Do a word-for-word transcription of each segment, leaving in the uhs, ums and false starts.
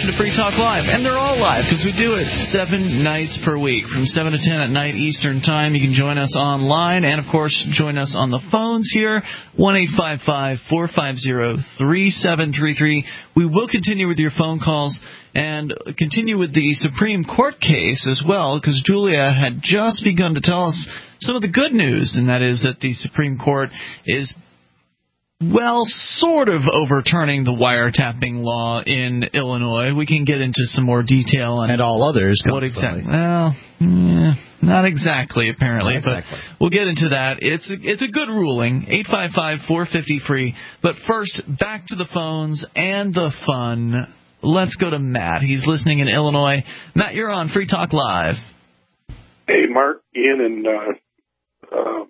to Free Talk Live. And they're all live because we do it seven nights per week from seven to ten at night Eastern Time. You can join us online and, of course, join us on the phones here, one eight five five, four five zero, three seven three three. We will continue with your phone calls and continue with the Supreme Court case as well, because Julia had just begun to tell us some of the good news, and that is that the Supreme Court is well, sort of overturning the wiretapping law in Illinois. We can get into some more detail on and all others. What exactly? Well, yeah, not exactly, apparently, not exactly. But we'll get into that. It's a, it's a good ruling. eight five five, four five zero, free. But first, back to the phones and the fun. Let's go to Matt. He's listening in Illinois. Matt, you're on Free Talk Live. Hey, Mark, Ian, and uh, uh,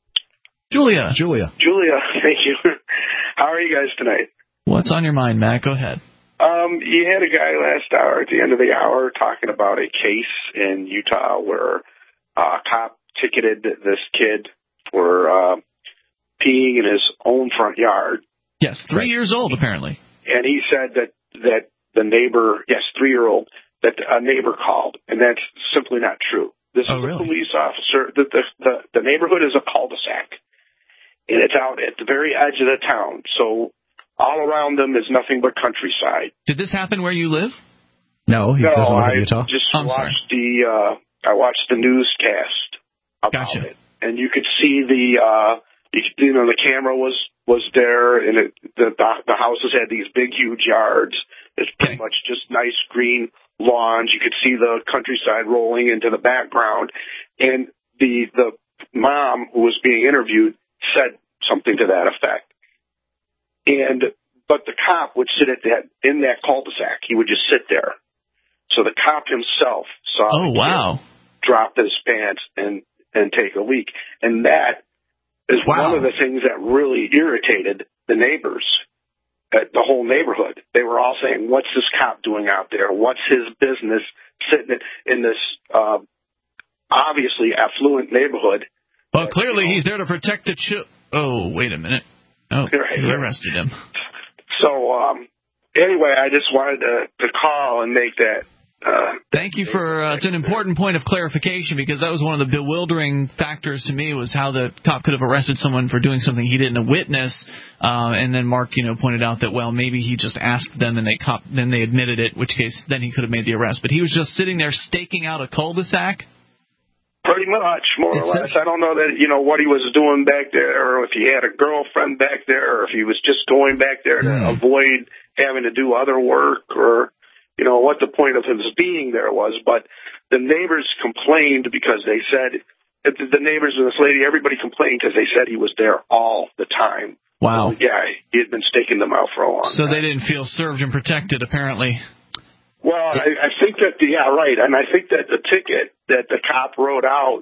Julia. Julia. Julia, thank you. How are you guys tonight? What's on your mind, Matt? Go ahead. Um, you had a guy last hour, at the end of the hour, talking about a case in Utah where uh, a cop ticketed this kid for uh, peeing in his own front yard. Yes, three right. years old, apparently. And he said that, that the neighbor, yes, three-year-old, that a neighbor called, and that's simply not true. This oh, is really? a police officer. The, the, the, the neighborhood is a cul-de-sac. And it's out at the very edge of the town. So all around them is nothing but countryside. Did this happen where you live? No, he no, doesn't live I in Utah. just I'm watched sorry. the uh, I watched the newscast about Gotcha. it, and you could see the uh, you, you know the camera was was there, and it, the, the the houses had these big huge yards. It's pretty okay. much just nice green lawns. You could see the countryside rolling into the background, and the the mom who was being interviewed said something to that effect. And but the cop would sit at that in that cul-de-sac. He would just sit there. So the cop himself saw oh, the wow. kid drop his pants and and take a leak. And that is wow. one of the things that really irritated the neighbors, uh, the whole neighborhood. They were all saying, "What's this cop doing out there? What's his business sitting in this uh, obviously affluent neighborhood?" Well, that, clearly you know, he's there to protect the children. Oh, wait a minute. Oh, right, they right. arrested him. So, um, anyway, I just wanted to, to call and make that. Uh, Thank you for, uh, it's an important point of clarification, because that was one of the bewildering factors to me, was how the cop could have arrested someone for doing something he didn't witness. Uh, and then Mark, you know, pointed out that, well, maybe he just asked them and they cop, then they admitted it, which case then he could have made the arrest. But he was just sitting there staking out a cul-de-sac. Pretty much, more or less. I don't know that, you know, what he was doing back there, or if he had a girlfriend back there, or if he was just going back there to mm. avoid having to do other work, or, you know, what the point of his being there was. But the neighbors complained because they said, the neighbors and this lady, everybody complained because they said he was there all the time. Wow. So, yeah, he had been staking them out for a long so time. So they didn't feel served and protected, apparently. Well, I, I think that, the, yeah, right, and I think that the ticket that the cop wrote out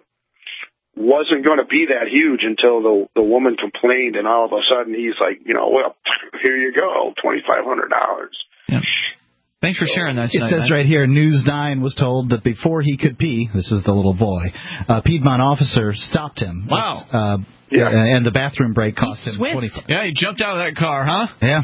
wasn't going to be that huge until the the woman complained, and all of a sudden he's like, you know, well, here you go, twenty-five hundred dollars. Yeah. Thanks for sharing that tonight. It says Matt. right here, News nine was told that before he could pee, this is the little boy, a Piedmont officer stopped him. Wow. Uh, yeah. And the bathroom break cost him Swift. twenty-five Yeah, dollars. he jumped out of that car, huh? Yeah.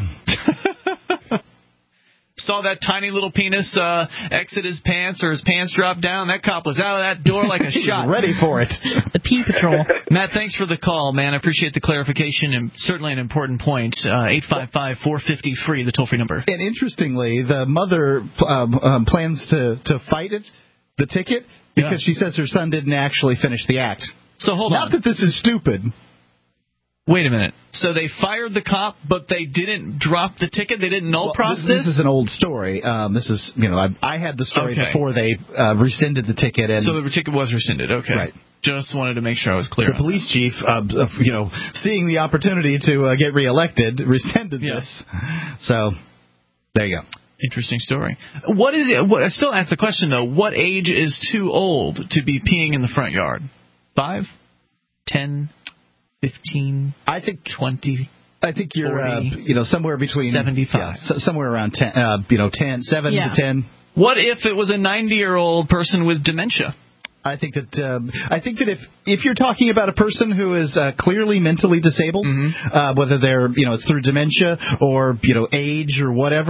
Saw that tiny little penis uh, exit his pants, or his pants drop down. That cop was out of that door like a shot. Ready for it. The Pee Patrol. Matt, thanks for the call, man. I appreciate the clarification, and certainly an important point. Uh, eight five five, four five zero, free, the toll-free number. And interestingly, the mother um, um, plans to, to fight it, the ticket, because Yeah. she says her son didn't actually finish the act. So hold Not on. that this is stupid. Wait a minute. So they fired the cop, but they didn't drop the ticket? They didn't null Well, process this, this is an old story. Um, this is, you know, I, I had the story Okay. before they uh, rescinded the ticket. And So the ticket was rescinded. Okay. Right. Just wanted to make sure I was clear. the on police chief, uh, uh, you know, seeing the opportunity to uh, get reelected, rescinded Yes. this. So there you go. that. Interesting story. What is it? What, I still ask the question, though. What age is too old to be peeing in the front yard? Five? Ten? Fifteen? I think Twenty? I think you're, uh, forty, you know, somewhere between seventy-five. yeah, so, somewhere around ten, uh, you know, ten, seven Yeah. to ten. What if it was a ninety-year-old person with dementia? I think that um, I think that if if you're talking about a person who is uh, clearly mentally disabled, Mm-hmm. uh, whether they're you know it's through dementia or you know age or whatever,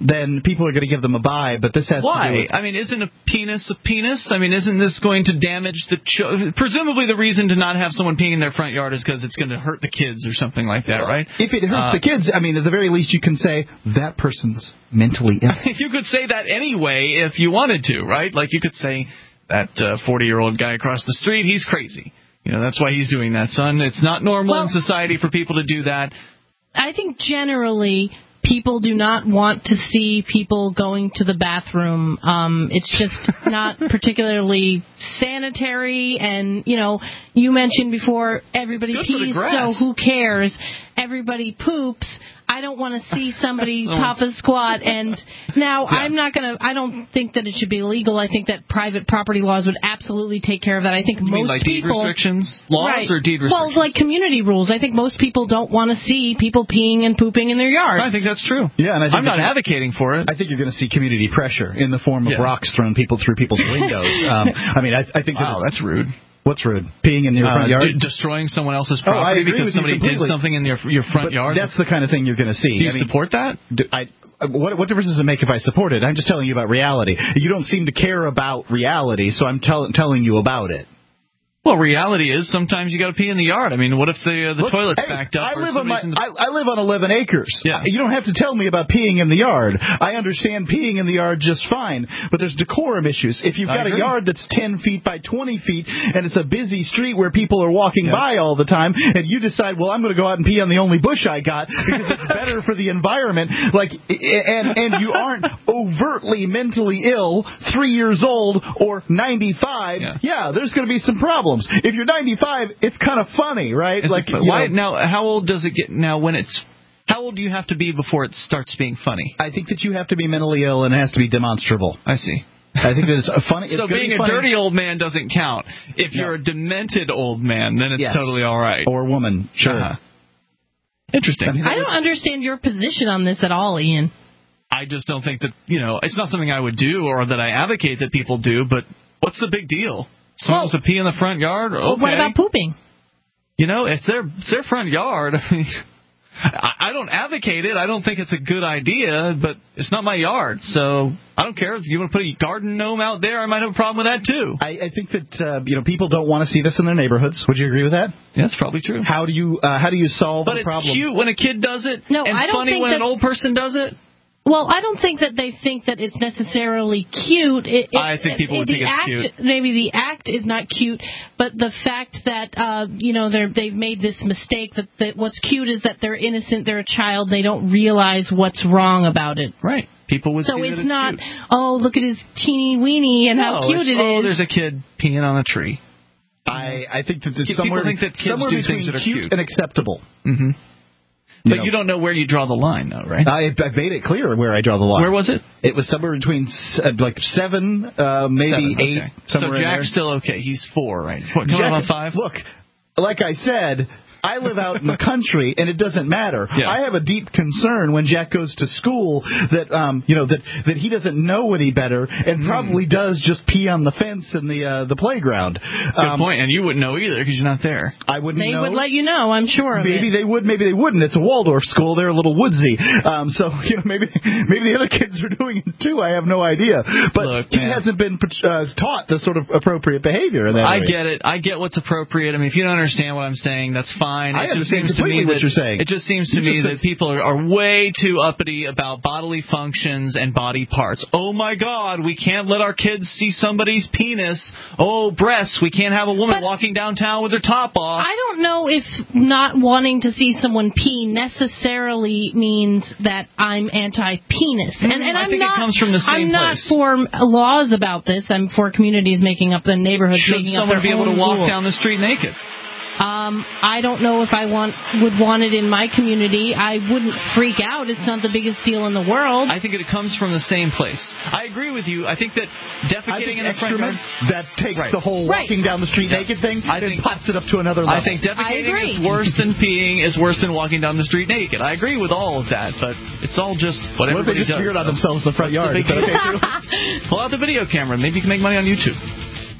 then people are going to give them a bye. But this has Why? to do with... I mean, isn't a penis a penis? I mean, isn't this going to damage the... Cho- Presumably the reason to not have someone peeing in their front yard is because it's going to hurt the kids or something like that, right? If it hurts uh, the kids, I mean, at the very least, you can say, that person's mentally ill. You could say that anyway if you wanted to, right? Like you could say, that forty-year-old uh, guy across the street, he's crazy. You know, that's why he's doing that, son. It's not normal well, in society for people to do that. I think generally people do not want to see people going to the bathroom. Um, it's just not particularly sanitary. And, you know, you mentioned before everybody pees, so who cares? Everybody poops. I don't want to see somebody pop a squat. And now yeah. I'm not going to, I don't think that it should be illegal. I think that private property laws would absolutely take care of that. I think you most mean like people. Deed restrictions? Laws right. or deed restrictions? Well, like community rules. I think most people don't want to see people peeing and pooping in their yards. I think that's true. Yeah, and I think I'm not advocating for it. I think you're going to see community pressure in the form of yeah. rocks thrown people through people's windows. Um, I mean, I, I think wow, that that's rude. What's rude? Peeing in your uh, front yard? D- destroying someone else's oh, property because somebody did something in your your front but yard? That's the kind of thing you're going to see. Do you I mean, support that? Do, I, what, what difference does it make if I support it? I'm just telling you about reality. You don't seem to care about reality, so I'm tell, telling you about it. Well, reality is sometimes you got to pee in the yard. I mean, what if the uh, the Look, toilet's hey, backed up? I or live on my the... I, I live on eleven acres. Yeah. You don't have to tell me about peeing in the yard. I understand peeing in the yard just fine, but there's decorum issues. If you've got a yard that's ten feet by twenty feet and it's a busy street where people are walking yeah. by all the time, and you decide, well, I'm going to go out and pee on the only bush I got because it's better for the environment, like, and and you aren't overtly mentally ill, three years old or ninety-five. Yeah, yeah there's going to be some problems. If you're ninety-five, it's kind of funny, right? Is like, it, why know, now? How old does it get? Now, when it's how old do you have to be before it starts being funny? I think that you have to be mentally ill and it has to be demonstrable. I see. I think that it's a funny. It's so being be a funny. dirty old man doesn't count. If no. you're a demented old man, then it's yes. totally all right. Or woman, sure. Uh-huh. Interesting. I, mean, I don't understand your position on this at all, Ian. I just don't think that, you know, it's not something I would do or that I advocate that people do, but what's the big deal? Someone wants to pee in the front yard? Okay. Well, what about pooping? You know, if their it's their front yard, I mean, I, I don't advocate it. I don't think it's a good idea, but it's not my yard, so I don't care. If you want to put a garden gnome out there, I might have a problem with that too. I, I think that uh, you know people don't want to see this in their neighborhoods. Would you agree with that? Yeah, that's probably true. How do you uh, how do you solve but the problem? But it's cute when a kid does it, no, and I don't funny think when that... an old person does it. Well, I don't think that they think that it's necessarily cute. It, it, I think people would the think act, it's cute. Maybe the act is not cute, but the fact that uh, you know they're, they've made this mistake that, that what's cute is that they're innocent, they're a child, they don't realize what's wrong about it. Right. People would so see it's that it's not, cute. Oh, look at his teeny weeny and no, how cute it oh, is. There's a kid peeing on a tree. I, I think that it's People somewhere, think that kids somewhere do between things that are cute, cute and acceptable. Mm-hmm. But you, know, you don't know where you draw the line, though, right? I, I made it clear where I draw the line. Where was it? It was somewhere between uh, like seven, uh, maybe seven, eight. Okay. Somewhere so Jack's in there. still okay. He's four, right? Coming Jack, on five. Look, like I said, I live out in the country, and it doesn't matter. Yeah. I have a deep concern when Jack goes to school that um, you know that, that he doesn't know any better and mm. probably does just pee on the fence in the uh, the playground. Good um, point, and you wouldn't know either because you're not there. I wouldn't they know. They would let you know, I'm sure. Of maybe it. they would, maybe they wouldn't. It's a Waldorf school; they're a little woodsy. Um, so you know, maybe maybe the other kids are doing it too. I have no idea, but Look, he man. hasn't been uh, taught the sort of appropriate behavior. In that I area. get it. I get what's appropriate. I mean, if you don't understand what I'm saying, that's fine. I it just understand seems to me what that, you're saying. It just seems to you me just that people are, are way too uppity about bodily functions and body parts. Oh my God, we can't let our kids see somebody's penis. Oh, breasts. We can't have a woman but walking downtown with her top off. I don't know if not wanting to see someone pee necessarily means that I'm anti-penis. Mm, and, and I I'm think not, it comes from the same I'm place. not for laws about this. I'm for communities making up the neighborhoods Should making up someone their be able own to walk rules. down the street naked? Um, I don't know if I want would want it in my community. I wouldn't freak out. It's not the biggest deal in the world. I think it comes from the same place. I agree with you. I think that defecating in the front yard, that takes right. the whole right. walking down the street yeah. naked thing I and think, pops it up to another level. I think defecating I is worse than peeing is worse than walking down the street naked. I agree with all of that, but it's all just what, what everybody if they just does. beard on so. themselves in the front That's yard? The Is that okay too? Pull out the video camera. Maybe you can make money on YouTube.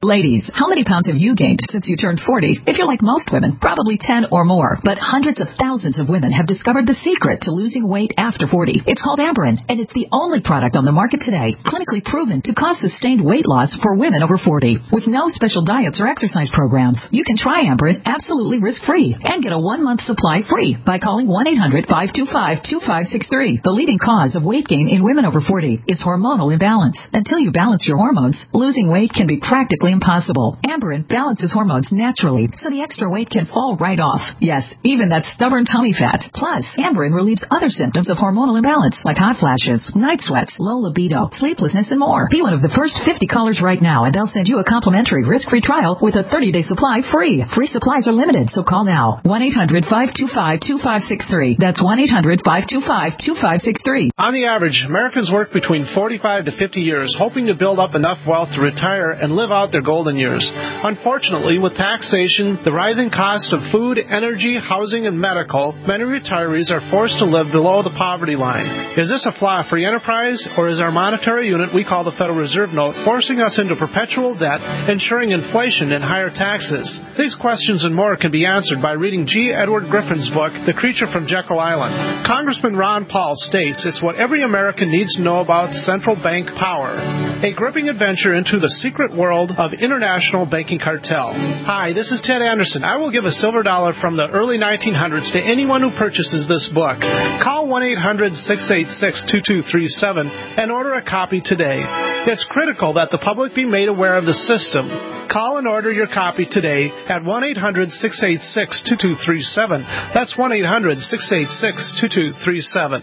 Ladies, how many pounds have you gained since you turned forty? If you're like most women, probably ten or more. But hundreds of thousands of women have discovered the secret to losing weight after forty. It's called Amberen, and it's the only product on the market today clinically proven to cause sustained weight loss for women over forty. With no special diets or exercise programs, you can try Amberen absolutely risk-free and get a one-month supply free by calling one eight hundred five two five two five six three. The leading cause of weight gain in women over forty is hormonal imbalance. Until you balance your hormones, losing weight can be practically impossible. Amberen balances hormones naturally, so the extra weight can fall right off. Yes, even that stubborn tummy fat. Plus, Amberen relieves other symptoms of hormonal imbalance, like hot flashes, night sweats, low libido, sleeplessness, and more. Be one of the first fifty callers right now, and they'll send you a complimentary risk-free trial with a thirty-day supply free. Free supplies are limited, so call now. one eight hundred five two five two five six three. That's one eight hundred five two five two five six three. On the average, Americans work between forty-five to fifty years, hoping to build up enough wealth to retire and live out their golden years. Unfortunately, with taxation, the rising cost of food, energy, housing, and medical, many retirees are forced to live below the poverty line. Is this a flaw free enterprise, or is our monetary unit we call the Federal Reserve Note forcing us into perpetual debt, ensuring inflation and higher taxes? These questions and more can be answered by reading G. Edward Griffin's book, The Creature from Jekyll Island. Congressman Ron Paul states it's what every American needs to know about central bank power. A gripping adventure into the secret world of international banking cartel. Hi, this is Ted Anderson. I will give a silver dollar from the early nineteen hundreds to anyone who purchases this book. Call one eight hundred six eight six two two three seven and order a copy today. It's critical that the public be made aware of the system. Call and order your copy today at one eight hundred six eight six two two three seven. That's one eight hundred six eight six two two three seven.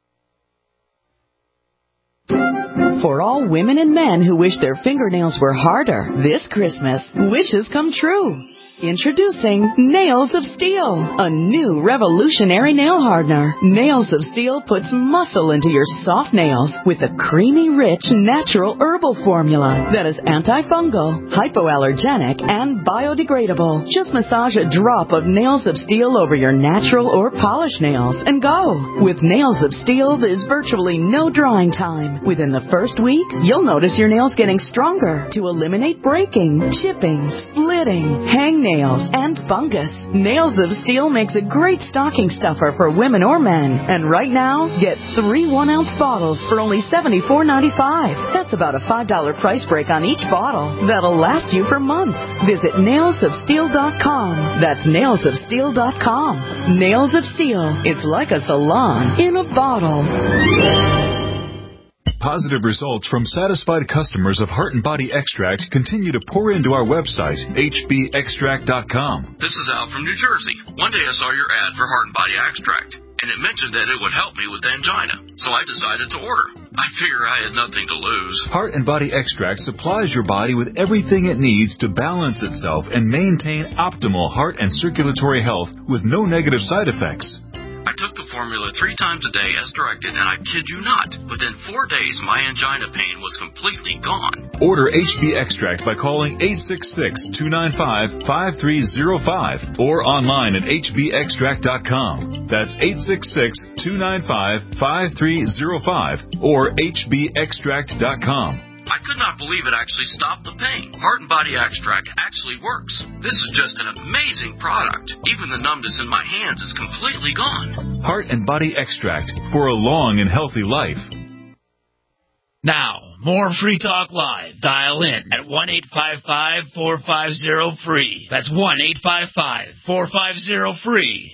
For all women and men who wish their fingernails were harder this Christmas, wishes come true. Introducing Nails of Steel, a new revolutionary nail hardener. Nails of Steel puts muscle into your soft nails with a creamy, rich, natural herbal formula that is antifungal, hypoallergenic, and biodegradable. Just massage a drop of Nails of Steel over your natural or polished nails and go. With Nails of Steel, there's virtually no drying time. Within the first week, you'll notice your nails getting stronger to eliminate breaking, chipping, splitting, hang nails, and fungus. Nails of Steel makes a great stocking stuffer for women or men. And right now, get three one-ounce bottles for only seventy-four ninety-five. That's about a five dollar price break on each bottle. That'll last you for months. Visit nails of steel dot com. That's nails of steel dot com. Nails of Steel. It's like a salon in a bottle. Positive results from satisfied customers of Heart and Body Extract continue to pour into our website, H B extract dot com. This is Al from New Jersey. One day I saw your ad for Heart and Body Extract, and it mentioned that it would help me with angina, so I decided to order. I figure I had nothing to lose. Heart and Body Extract supplies your body with everything it needs to balance itself and maintain optimal heart and circulatory health with no negative side effects. I took the formula three times a day as directed, and I kid you not, within four days my angina pain was completely gone. Order H B Extract by calling eight six six two nine five five three zero five or online at H B extract dot com. That's eight six six two nine five five three zero five or H B extract dot com. I could not believe it actually stopped the pain. Heart and Body Extract actually works. This is just an amazing product. Even the numbness in my hands is completely gone. Heart and Body Extract for a long and healthy life. Now, more Free Talk Live. Dial in at one eight five five four five zero free. That's one eight five five four five zero free.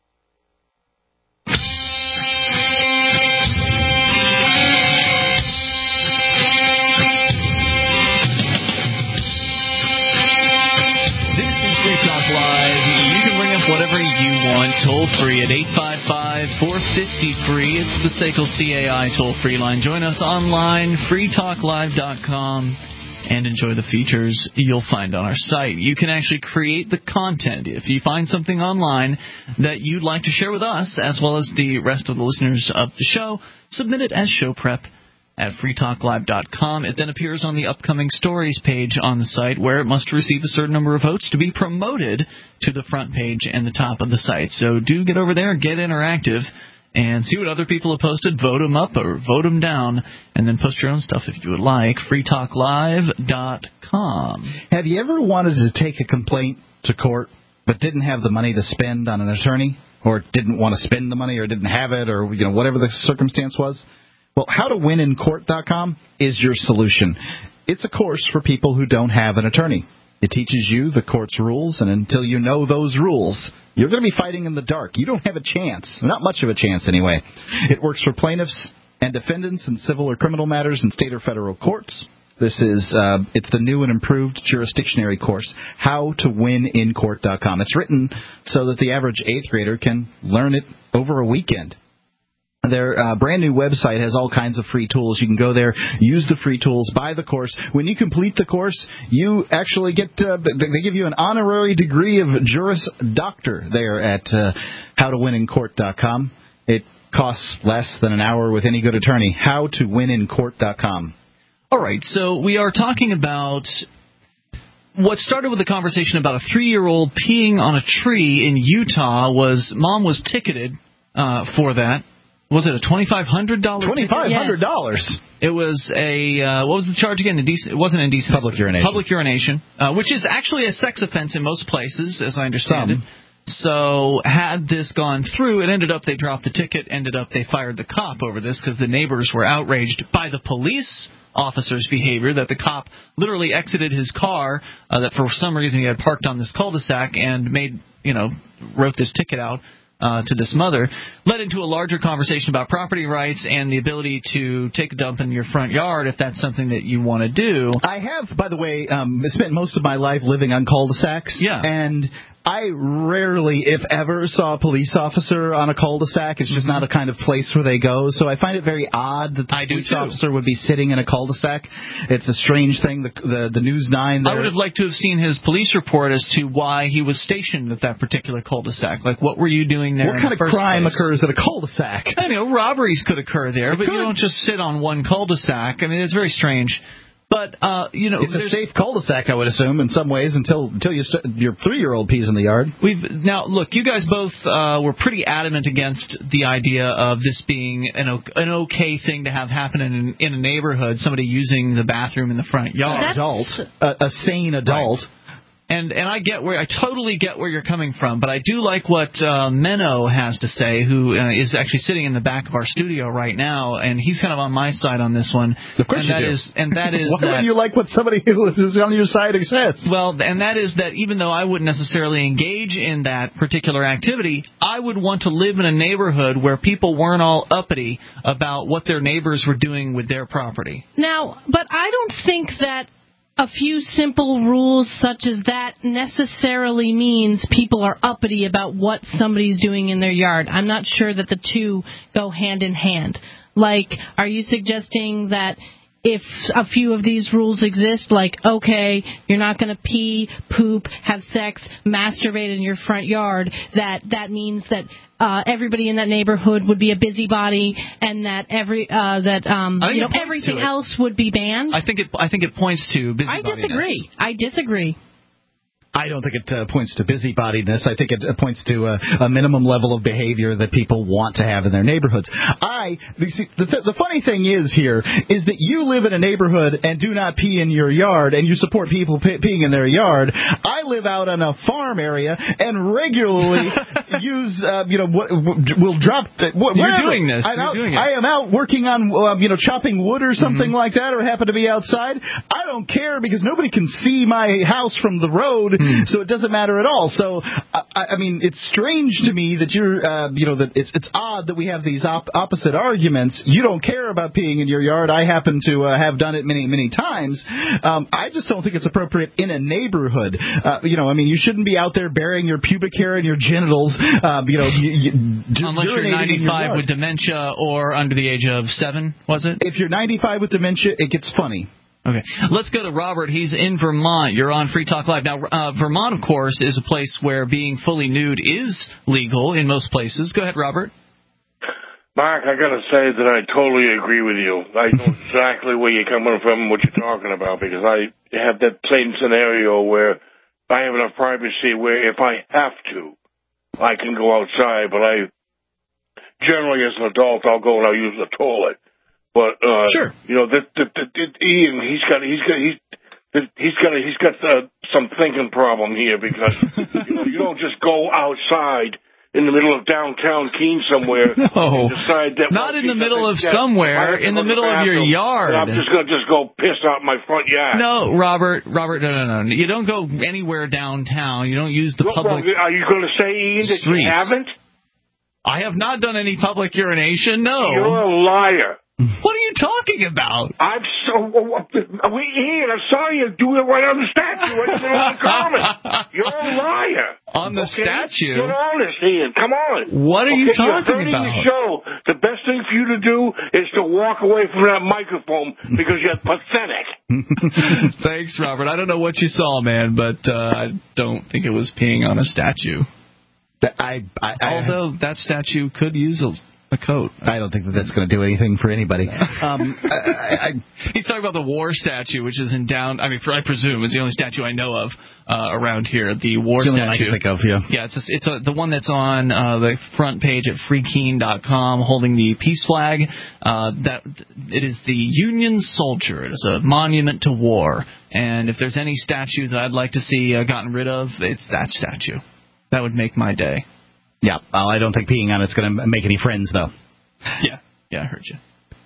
Whatever you want, toll free at eight five five four five zero free. It's the S A C L C A I toll free line. Join us online, free talk live dot com, and enjoy the features you'll find on our site. You can actually create the content. If you find something online that you'd like to share with us, as well as the rest of the listeners of the show, submit it as show prep at free talk live dot com. It then appears on the upcoming stories page on the site, where it must receive a certain number of votes to be promoted to the front page and the top of the site. So do get over there, get interactive, and see what other people have posted. Vote them up or vote them down, and then post your own stuff if you would like. free talk live dot com. Have you ever wanted to take a complaint to court but didn't have the money to spend on an attorney, or didn't want to spend the money, or didn't have it, or you know whatever the circumstance was? Well, how to win in court dot com is your solution. It's a course for people who don't have an attorney. It teaches you the court's rules, and until you know those rules, you're going to be fighting in the dark. You don't have a chance. Not much of a chance, anyway. It works for plaintiffs and defendants in civil or criminal matters in state or federal courts. This is, uh, it's the new and improved jurisdictionary course, how to win in court dot com. It's written so that the average eighth grader can learn it over a weekend. Their uh, brand new website has all kinds of free tools. You can go there, use the free tools, buy the course. When you complete the course, you actually get, uh, they give you an honorary degree of Juris Doctor there at uh, how to win in court dot com. It costs less than an hour with any good attorney. how to win in court dot com. All right, so we are talking about what started with a conversation about a three-year-old peeing on a tree in Utah. Was mom was ticketed uh, for that. Was it a twenty-five hundred dollars ticket? twenty-five hundred dollars. Yes. It was a, uh, what was the charge again? Indecent, it wasn't indecent. Public urination. Public urination, uh, which is actually a sex offense in most places, as I understand Some. it. So had this gone through, it ended up they dropped the ticket, ended up they fired the cop over this because the neighbors were outraged by the police officer's behavior, that the cop literally exited his car, uh, that for some reason he had parked on this cul-de-sac and made, you know, wrote this ticket out. Uh, to this mother, led into a larger conversation about property rights and the ability to take a dump in your front yard if that's something that you want to do. I have, by the way, um, spent most of my life living on cul-de-sacs. Yeah. And I rarely, if ever, saw a police officer on a cul-de-sac. It's just mm-hmm. not a kind of place where they go. So I find it very odd that the I police do officer would be sitting in a cul-de-sac. It's a strange thing. The the, the News nine there. I would have liked to have seen his police report as to why he was stationed at that particular cul-de-sac. Like, what were you doing there? What kind of crime place? occurs at a cul-de-sac? I know, robberies could occur there, it but could. you don't just sit on one cul-de-sac. I mean, it's very strange. But, uh, you know, it's a safe cul-de-sac, I would assume, in some ways, until until you st- your three-year-old pees in the yard. We've now look. You guys both uh, were pretty adamant against the idea of this being an an okay thing to have happen in in a neighborhood. Somebody using the bathroom in the front yard. An adult, a, a sane adult. Right. And and I get where I totally get where you're coming from, but I do like what uh, Menno has to say, who uh, is actually sitting in the back of our studio right now, and he's kind of on my side on this one. Of course and you that do. Is, and that is Why that, would you like what somebody who is on your side says? Well, and that is that even though I wouldn't necessarily engage in that particular activity, I would want to live in a neighborhood where people weren't all uppity about what their neighbors were doing with their property. Now, but I don't think that a few simple rules such as that necessarily means people are uppity about what somebody's doing in their yard. I'm not sure that the two go hand in hand. Like, are you suggesting that if a few of these rules exist, like, okay, you're not going to pee, poop, have sex, masturbate in your front yard, that that means that uh, everybody in that neighborhood would be a busybody, and that every uh, that um, you know everything else would be banned? I think it. I think it points to busybodiness. I disagree. I disagree. I don't think it uh, points to busybodiness. I think it uh, points to a, a minimum level of behavior that people want to have in their neighborhoods. I the, the, the funny thing is here is that you live in a neighborhood and do not pee in your yard, and you support people pe- peeing in their yard. I live out on a farm area and regularly use uh, you know what will drop. Uh, what, You're wherever. doing this. I'm You're out, doing it. I am out working on uh, you know chopping wood or something mm-hmm. like that, or happen to be outside. I don't care because nobody can see my house from the road. So it doesn't matter at all. So, I, I mean, it's strange to me that you're, uh, you know, that it's it's odd that we have these op- opposite arguments. You don't care about peeing in your yard. I happen to uh, have done it many, many times. Um, I just don't think it's appropriate in a neighborhood. Uh, you know, I mean, you shouldn't be out there burying your pubic hair and your genitals. Um, you know, you, you, unless you're ninety-five with dementia or under the age of seven, was it? If you're ninety-five with dementia, it gets funny. Okay. Let's go to Robert. He's in Vermont. You're on Free Talk Live. Now, uh, Vermont, of course, is a place where being fully nude is legal in most places. Go ahead, Robert. Mark, I got to say that I totally agree with you. I know exactly where you're coming from and what you're talking about, because I have that same scenario where I have enough privacy where if I have to, I can go outside, but I generally as an adult, I'll go and I'll use the toilet. But uh, sure, you know, the, the, the, the, Ian, he's got he's got he's he's got he's got uh, some thinking problem here because you know you don't just go outside in the middle of downtown Keene somewhere no, and decide that not well, in the geez, middle of that, somewhere, in the middle of your yard. I'm just gonna just go piss out my front yard. No, Robert, Robert, no, no, no. You don't go anywhere downtown. You don't use the well, public. Well, are you going to say, Ian, that streets. you haven't? I have not done any public urination. No, you're a liar. What are you talking about? I'm so. Wait, Ian, I'm sorry you do it right on the statue. Right on the comment. You're a liar. On the okay? statue? Get honest, Ian. Come on. What are okay, you talking you're hurting about? The show. The best thing for you to do is to walk away from that microphone because you're pathetic. Thanks, Robert. I don't know what you saw, man, but uh, I don't think it was peeing on a statue. I, I, I Although that statue could use a A coat. I don't think that that's going to do anything for anybody. Um, I, I, He's talking about the war statue, which is in down. I mean, I presume it's the only statue I know of uh, around here. The war it's the statue. Only one I can think of, yeah. Yeah, it's a, it's a, the one that's on uh, the front page at free keene dot com, holding the peace flag. Uh, that it is the Union soldier. It is a monument to war. And if there's any statue that I'd like to see uh, gotten rid of, it's that statue. That would make my day. Yeah, well, I don't think peeing on it's going to make any friends, though. Yeah, yeah, I heard you.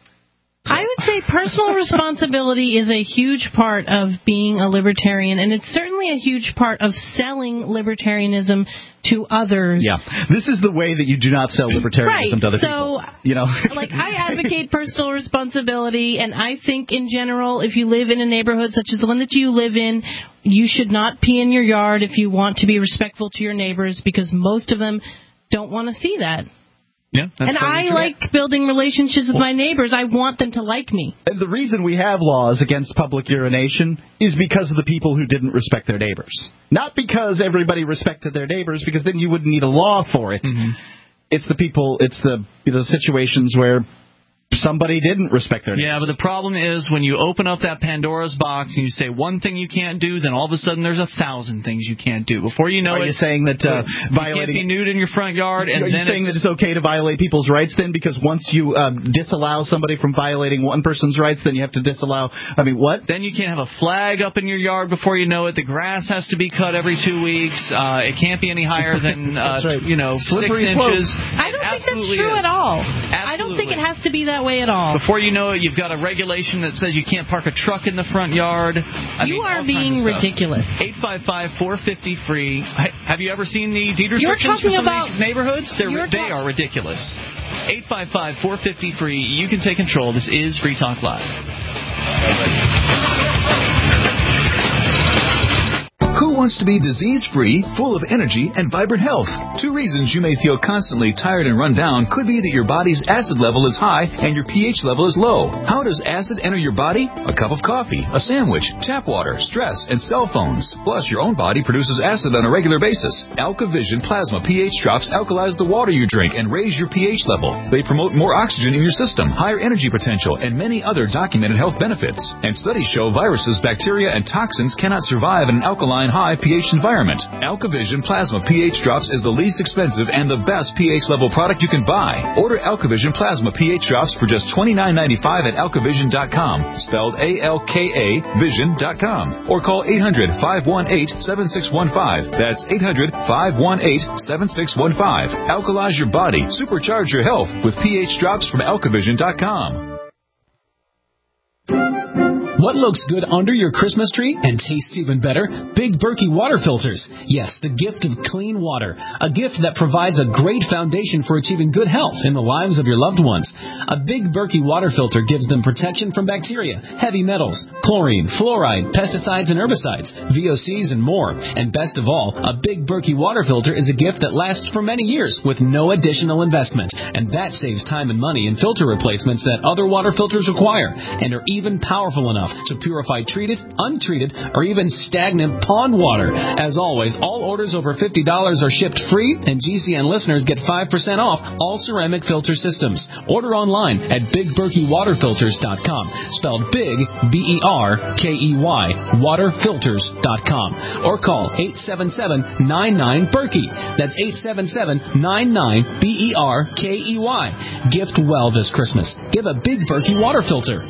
I would say personal responsibility is a huge part of being a libertarian, and it's certainly a huge part of selling libertarianism to others. Yeah, this is the way that you do not sell libertarianism right. to other so, people. You know, like I advocate personal responsibility, and I think in general, if you live in a neighborhood such as the one that you live in, you should not pee in your yard if you want to be respectful to your neighbors, because most of them don't want to see that. Yeah, that's and I true. like building relationships with my neighbors. I want them to like me. And the reason we have laws against public urination is because of the people who didn't respect their neighbors. Not because everybody respected their neighbors, because then you wouldn't need a law for it. Mm-hmm. It's the people, it's the, the situations where somebody didn't respect their neighbors. Yeah, but the problem is when you open up that Pandora's box and you say one thing you can't do, then all of a sudden there's a thousand things you can't do. Before you know Are it, you saying that uh, you violating can't be nude in your front yard, and are you then saying it's, that it's okay to violate people's rights then? Because once you uh, disallow somebody from violating one person's rights, then you have to disallow. I mean, what? Then you can't have a flag up in your yard before you know it. The grass has to be cut every two weeks. Uh, it can't be any higher than uh, right. you know Slippery six slope. inches. I don't think that's Absolutely true is. at all. Absolutely. I don't think it has to be that way at all. Before you know it, you've got a regulation that says you can't park a truck in the front yard. I you mean, are being ridiculous. eight five five, four five zero, free. Have you ever seen the deed You're restrictions for some about, of these neighborhoods? They're, ta- they are ridiculous. eight five five, four five zero, free. You can take control. This is Free Talk Live. Who wants to be disease-free, full of energy, and vibrant health? Two reasons you may feel constantly tired and run down could be that your body's acid level is high and your pH level is low. How does acid enter your body? A cup of coffee, a sandwich, tap water, stress, and cell phones. Plus, your own body produces acid on a regular basis. AlkaVision Plasma pH drops alkalize the water you drink and raise your pH level. They promote more oxygen in your system, higher energy potential, and many other documented health benefits. And studies show viruses, bacteria, and toxins cannot survive in an alkaline high pH environment. AlkaVision Plasma pH Drops is the least expensive and the best pH level product you can buy. Order AlkaVision Plasma pH Drops for just twenty-nine ninety-five at alkavision dot com, spelled A L K A vision dot com, or call eight hundred, five one eight, seven six one five. That's eight hundred, five one eight, seven six one five. Alkalize your body, supercharge your health with pH Drops from alkavision dot com. What looks good under your Christmas tree and tastes even better? Big Berkey water filters. Yes, the gift of clean water. A gift that provides a great foundation for achieving good health in the lives of your loved ones. A Big Berkey water filter gives them protection from bacteria, heavy metals, chlorine, fluoride, pesticides and herbicides, V O Cs and more. And best of all, a Big Berkey water filter is a gift that lasts for many years with no additional investment. And that saves time and money in filter replacements that other water filters require and are even powerful enough off to purify treated, untreated, or even stagnant pond water. As always, all orders over fifty dollars are shipped free, and G C N listeners get five percent off all ceramic filter systems. Order online at big berkey water filters dot com, spelled big, B E R K E Y, water filters dot com, or call eight seven seven, nine nine, Berkey. That's eight seven seven, nine nine, B E R K E Y. Gift well this Christmas. Give a Big Berkey water filter.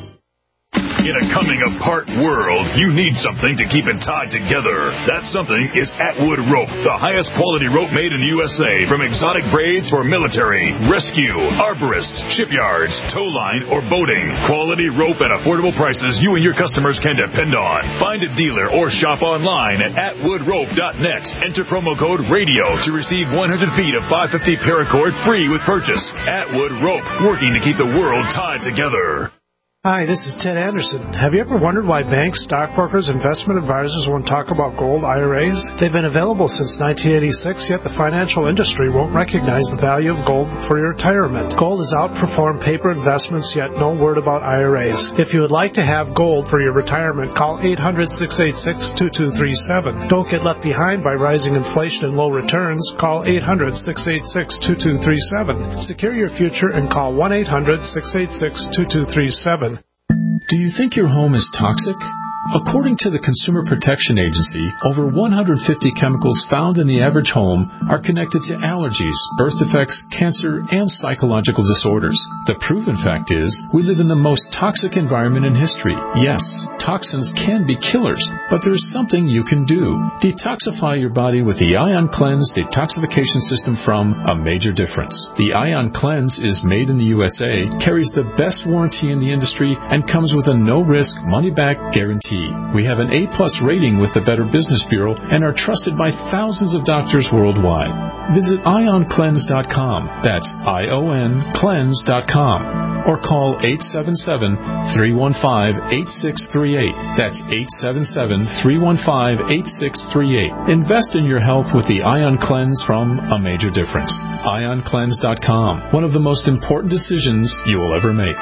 In a coming-apart world, you need something to keep it tied together. That something is Atwood Rope, the highest quality rope made in the U S A. From exotic braids for military, rescue, arborists, shipyards, tow line, or boating. Quality rope at affordable prices you and your customers can depend on. Find a dealer or shop online at atwood rope dot net. Enter promo code RADIO to receive one hundred feet of five fifty paracord free with purchase. Atwood Rope, working to keep the world tied together. Hi, this is Ted Anderson. Have you ever wondered why banks, stockbrokers, investment advisors won't talk about gold I R As? They've been available since nineteen eighty-six, yet the financial industry won't recognize the value of gold for your retirement. Gold has outperformed paper investments, yet no word about I R As. If you would like to have gold for your retirement, call eight hundred, six eight six, two two three seven. Don't get left behind by rising inflation and low returns. Call eight hundred, six eight six, two two three seven. Secure your future and call one eight hundred, six eight six, two two three seven. Do you think your home is toxic? According to the Consumer Protection Agency, over one hundred fifty chemicals found in the average home are connected to allergies, birth defects, cancer, and psychological disorders. The proven fact is, we live in the most toxic environment in history. Yes, toxins can be killers, but there's something you can do. Detoxify your body with the Ion Cleanse detoxification system from A Major Difference. The Ion Cleanse is made in the U S A, carries the best warranty in the industry, and comes with a no-risk, money-back guarantee. We have an A plus rating with the Better Business Bureau and are trusted by thousands of doctors worldwide. Visit ion cleanse dot com. That's I O N cleanse dot com. Or call eight seven seven, three one five, eight six three eight. That's eight seven seven, three one five, eight six three eight. Invest in your health with the Ion Cleanse from A Major Difference. ion cleanse dot com. One of the most important decisions you will ever make.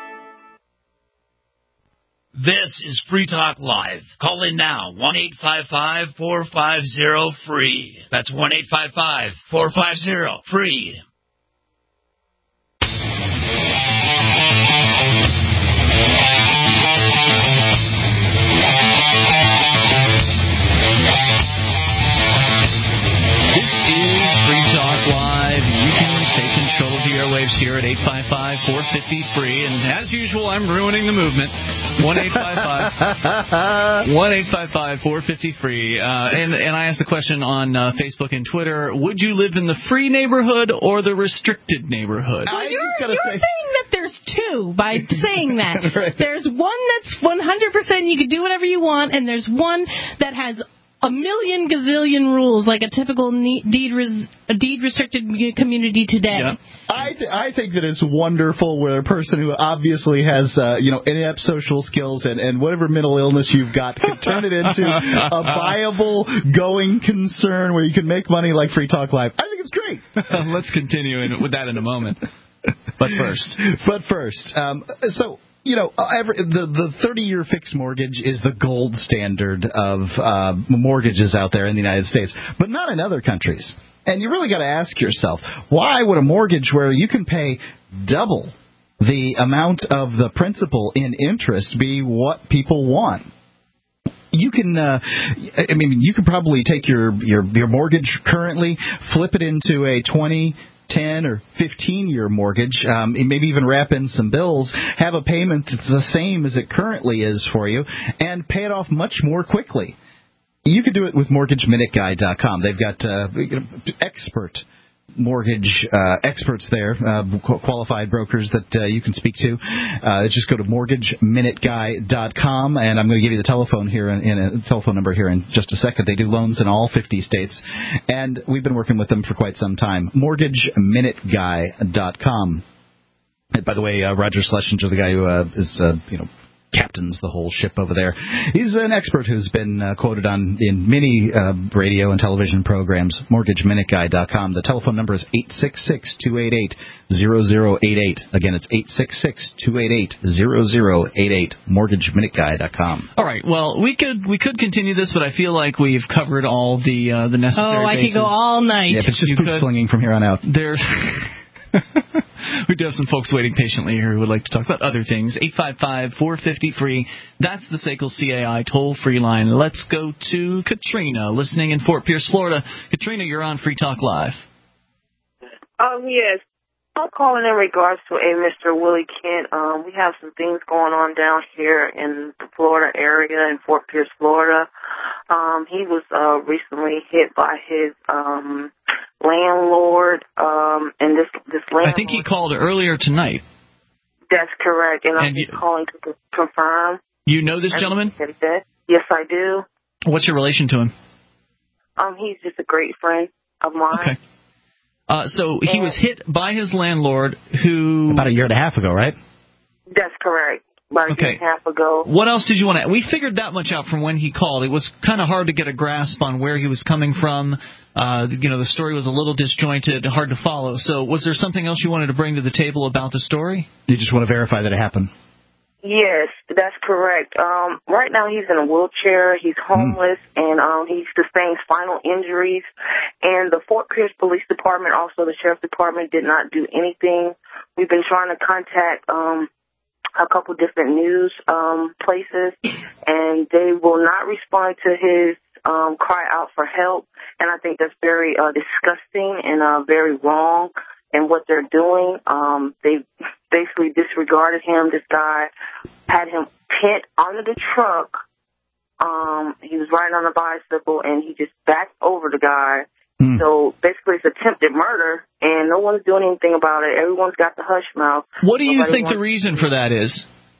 This is Free Talk Live. Call in now, one eight five five, four five zero, free. That's one eight five five, four five zero, free. This is Free Talk Live. You can take control of the airwaves here at eight five five, four five zero, free. And as usual, I'm ruining the movement. one eight five five, one eight five five, four five zero, free. Uh, and, and I asked the question on uh, Facebook and Twitter, would you live in the free neighborhood or the restricted neighborhood? Well, you're you're say... saying that there's two by saying that. Right. There's one that's one hundred percent you can do whatever you want, and there's one that has a million gazillion rules, like a typical deed res- a deed restricted community today. Yeah. I th- I think that it's wonderful where a person who obviously has uh, you know inept social skills and, and whatever mental illness you've got can turn it into a viable going concern where you can make money like Free Talk Live. I think it's great. Let's continue in, with that in a moment. But first, but first, um, so. You know, every, the the thirty-year fixed mortgage is the gold standard of uh, mortgages out there in the United States, but not in other countries. And you really got to ask yourself, why would a mortgage where you can pay double the amount of the principal in interest be what people want? You can, uh, I mean, you can probably take your, your, your mortgage currently, flip it into a twenty, ten, or fifteen-year mortgage, um, and maybe even wrap in some bills, have a payment that's the same as it currently is for you, and pay it off much more quickly. You can do it with mortgage minute guy dot com. They've got uh, expert mortgage uh, experts there, uh, qualified brokers that uh, you can speak to. Uh, just go to mortgage minute guy dot com, and I'm going to give you the telephone here in, in a telephone number here in just a second. They do loans in all fifty states, and we've been working with them for quite some time. mortgage minute guy dot com. And by the way, uh, Roger Schlesinger, the guy who uh, is uh, you know captains the whole ship over there. He's an expert who's been uh, quoted on in many uh, radio and television programs. Mortgage Minute Guy dot com. The telephone number is eight six six, two eight eight, zero zero eight eight. Again, it's eight six six, two eight eight, zero zero eight eight. Mortgage Minute Guy dot com. All right. Well, we could we could continue this, but I feel like we've covered all the uh, the necessary Oh, I bases. could go all night. Yeah, if it's just You poop could. slinging from here on out. There's we do have some folks waiting patiently here who would like to talk about other things. eight five five, four five zero, free. That's the S A C L C A I toll-free line. Let's go to Katrina, listening in Fort Pierce, Florida. Katrina, you're on Free Talk Live. Um, yes. I'm calling in regards to a Mister Willie Kent. Um, we have some things going on down here in the Florida area, in Fort Pierce, Florida. Um, he was uh, recently hit by his um, landlord, um, and this this landlord. I think he called earlier tonight. That's correct, and, And I'm you, calling to co- confirm. You know this gentleman? Yes, I do. What's your relation to him? Um, he's just a great friend of mine. Okay. Uh, so he and was hit by his landlord, who about a year and a half ago, right? That's correct. About a Okay. year and a half ago. What else did you want to? We figured that much out from when he called. It was kind of hard to get a grasp on where he was coming from. Uh, you know, the story was a little disjointed, hard to follow. So, was there something else you wanted to bring to the table about the story? You just want to verify that it happened. Yes, that's correct. Um, right now he's in a wheelchair. He's homeless, mm. and um, he sustained spinal injuries. And the Fort Pierce Police Department, also the Sheriff's Department, did not do anything. We've been trying to contact um, a couple different news um, places, and they will not respond to his um, cry out for help. And I think that's very uh, disgusting and uh, very wrong. And what they're doing, um, they basically disregarded him. This guy had him pinned under the truck. Um, he was riding on a bicycle, and he just backed over the guy. Mm. So basically, it's attempted murder, and no one's doing anything about it. Everyone's got the hush mouth. What do you Nobody think the reason for that is?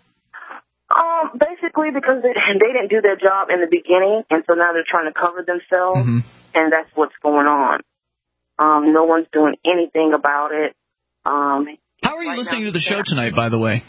Um, basically because they, they didn't do their job in the beginning, and so now they're trying to cover themselves, mm-hmm. and that's what's going on. Um, no one's doing anything about it. Um, How are you right listening now, to the show tonight, by the way?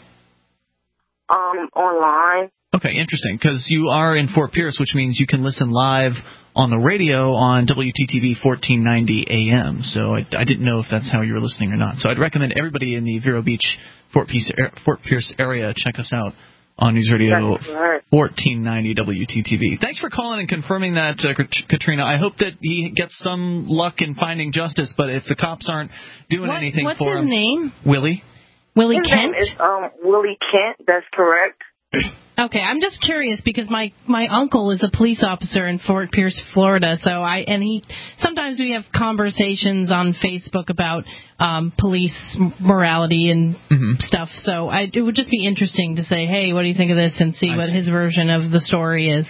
Um, online. Okay, interesting, because you are in Fort Pierce, which means you can listen live on the radio on W T T V fourteen ninety A M. So I, I didn't know if that's how you were listening or not. So I'd recommend everybody in the Vero Beach, Fort Pierce, Fort Pierce area check us out on News Radio fourteen ninety W T T V. Thanks for calling and confirming that, uh, Katrina. I hope that he gets some luck in finding justice, but if the cops aren't doing what, anything what's for his him... name? Willie. Willie His Kent? name is um, Willie Kent, that's correct. Okay, I'm just curious because my my uncle is a police officer in Fort Pierce, Florida. So I and he sometimes we have conversations on Facebook about um, police morality and mm-hmm. stuff. So I, it would just be interesting to say, hey, what do you think of this, and see I what see. his version of the story is.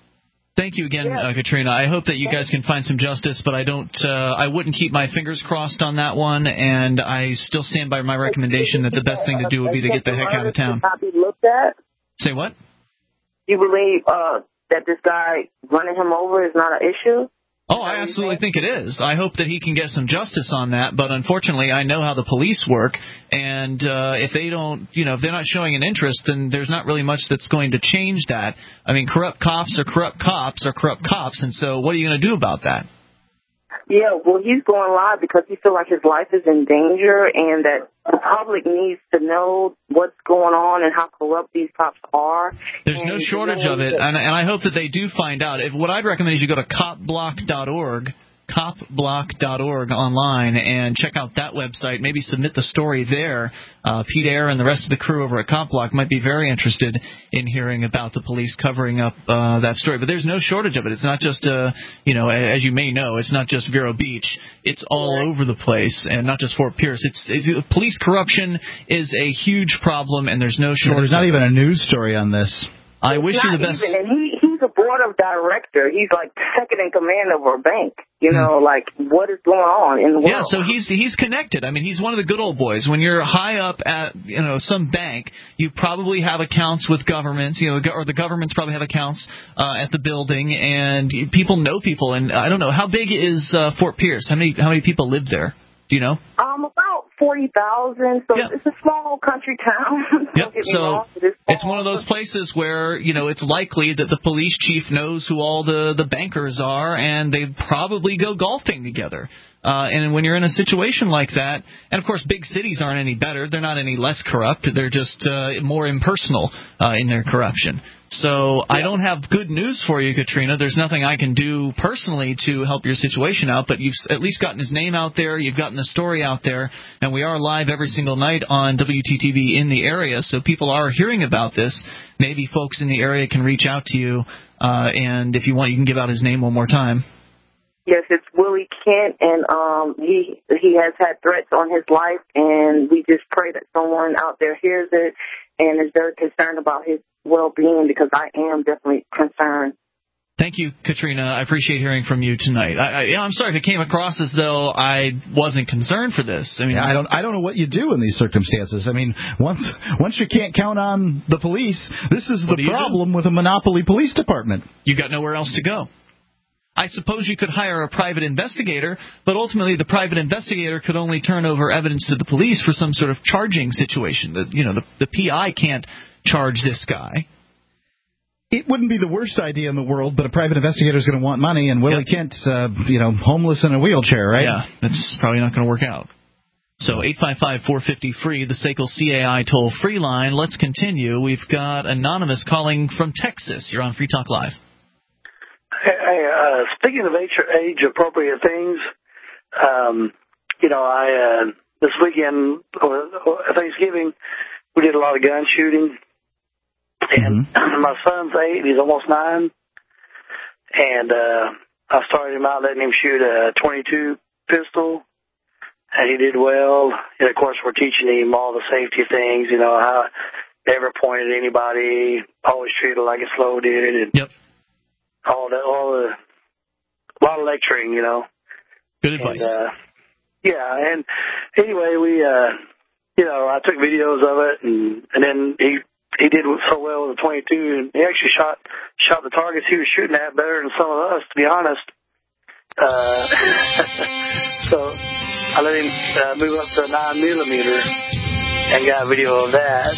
Thank you again, yeah. uh, Katrina. I hope that you guys can find some justice, but I don't. Uh, I wouldn't keep my fingers crossed on that one, and I still stand by my recommendation that the best thing to do would be to get the heck out of town. Not be looked at. Say what? You believe uh, that this guy running him over is not an issue? Oh, I absolutely think it is. I hope that he can get some justice on that, but unfortunately I know how the police work, and uh, if they don't, you know, if they're not showing an interest, then there's not really much that's going to change that. I mean, corrupt cops are corrupt cops are corrupt cops, and so what are you going to do about that? Yeah, well, he's going live because he feels like his life is in danger and that the public needs to know what's going on and how corrupt these cops are. There's no shortage of it, and, and I hope that they do find out. If, what I'd recommend is you go to cop block dot org, cop block dot org online, and check out that website. Maybe submit the story there. Uh, Pete Eyre and the rest of the crew over at CopBlock might be very interested in hearing about the police covering up uh, that story. But there's no shortage of it. It's not just, uh, you know, as you may know, it's not just Vero Beach. It's all over the place, and not just Fort Pierce. It's, it's police corruption is a huge problem, and there's no shortage. There's not even a news story on this. I wish you the best. Even, and he, he's a board of director. He's like second in command of a bank. You know, mm. like, what is going on in the world? Yeah, so he's he's connected. I mean, he's one of the good old boys. When you're high up at, you know, some bank, you probably have accounts with governments, you know, or the governments probably have accounts uh, at the building, and people know people. And I don't know, how big is uh, Fort Pierce? How many how many people live there? Do you know? Um, about forty thousand. So yep. It's a small country town. Yep. So it's It's one of those places where, you know, it's likely that the police chief knows who all the, the bankers are, and they probably go golfing together. Uh, and when you're in a situation like that, and of course big cities aren't any better, they're not any less corrupt, they're just uh, more impersonal uh, in their corruption. So I don't have good news for you, Katrina. There's nothing I can do personally to help your situation out, but you've at least gotten his name out there, you've gotten the story out there, and we are live every single night on W T T V in the area, so people are hearing about this. Maybe folks in the area can reach out to you, uh, and if you want, you can give out his name one more time. Yes, it's Willie Kent, and um, he he has had threats on his life, and we just pray that someone out there hears it and is very concerned about his well-being, because I am definitely concerned. Thank you, Katrina. I appreciate hearing from you tonight. I, I, I'm sorry if it came across as though I wasn't concerned for this. I mean, yeah, I don't, I don't know what you do in these circumstances. I mean, once, once you can't count on the police, this is the problem with a monopoly police department. You got nowhere else to go. I suppose you could hire a private investigator, but ultimately the private investigator could only turn over evidence to the police for some sort of charging situation. The, you know, the, the P I can't charge this guy. It wouldn't be the worst idea in the world, but a private investigator is going to want money, and Willie yep. Kent's, uh, you know, homeless in a wheelchair, right? Yeah, that's probably not going to work out. So eight five five, four five zero, free, the S A C L C A I toll-free line. Let's continue. We've got Anonymous calling from Texas. You're on Free Talk Live. Hey, uh, speaking of age, age-appropriate things, um, you know, I uh, this weekend, or, or Thanksgiving, we did a lot of gun shooting. And mm-hmm. my son's eight, he's almost nine, and uh, I started him out letting him shoot a twenty-two pistol, and he did well. And, of course, we're teaching him all the safety things, you know, how never point at anybody, always treat it like it's loaded, and yep. all the, all the, a lot of lecturing, you know. Good advice. And, uh, yeah, and anyway, we, uh, you know, I took videos of it, and, and then he... He did so well with the twenty-two, and he actually shot shot the targets he was shooting at better than some of us, to be honest. Uh, so I let him uh, move up to a nine millimeter and got a video of that.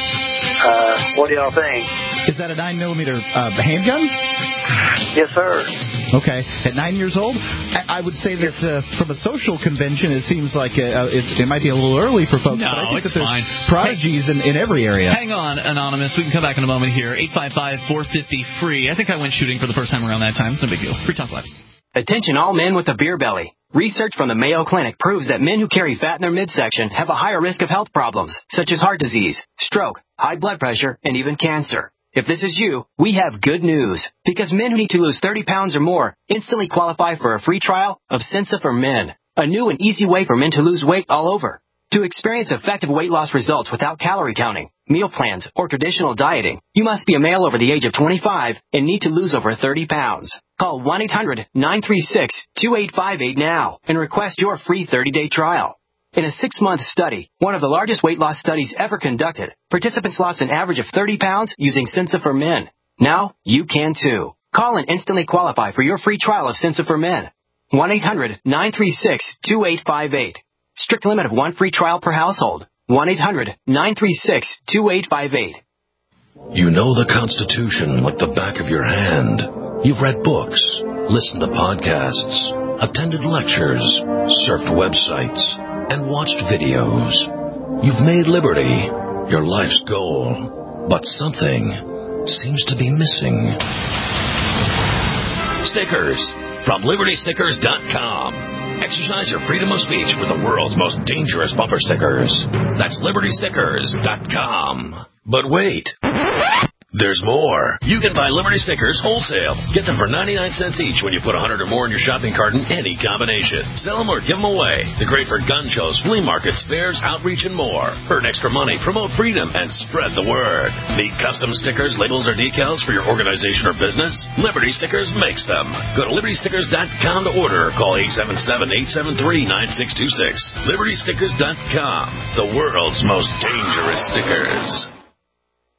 Uh, what do y'all think? Is that a nine millimeter uh, handgun? Yes, sir. Okay. At nine years old, I, I would say that uh, from a social convention, it seems like uh, it's, it might be a little early for folks. No, but I think it's that there's fine. prodigies in, in every area. Hang on, Anonymous. We can come back in a moment here. eight five five, four five zero, free. I think I went shooting for the first time around that time. It's no big deal. Free Talk Live. Attention all men with a beer belly. Research from the Mayo Clinic proves that men who carry fat in their midsection have a higher risk of health problems, such as heart disease, stroke, high blood pressure, and even cancer. If this is you, we have good news, because men who need to lose thirty pounds or more instantly qualify for a free trial of Sensa for Men, a new and easy way for men to lose weight all over. To experience effective weight loss results without calorie counting, meal plans, or traditional dieting, you must be a male over the age of twenty-five and need to lose over thirty pounds. Call one eight hundred, nine three six, two eight five eight now and request your free thirty-day trial. In a six-month study, one of the largest weight loss studies ever conducted, participants lost an average of thirty pounds using Sensa for Men. Now, you can too. Call and instantly qualify for your free trial of Sensa for Men. one eight hundred, nine three six, two eight five eight. Strict limit of one free trial per household. one eight hundred, nine three six, two eight five eight. You know the Constitution like the back of your hand. You've read books, listened to podcasts, attended lectures, surfed websites, and watched videos. You've made liberty your life's goal, but something seems to be missing. Stickers from Liberty Stickers dot com. Exercise your freedom of speech with the world's most dangerous bumper stickers. That's Liberty Stickers dot com. But wait. There's more. You can buy Liberty stickers wholesale. Get them for ninety-nine cents each when you put one hundred or more in your shopping cart in any combination. Sell them or give them away. They're great for gun shows, flea markets, fairs, outreach, and more. Earn extra money, promote freedom, and spread the word. Need custom stickers, labels, or decals for your organization or business? Liberty Stickers makes them. Go to Liberty Stickers dot com to order. Call eight seven seven, eight seven three, nine six two six. Liberty Stickers dot com. The world's most dangerous stickers.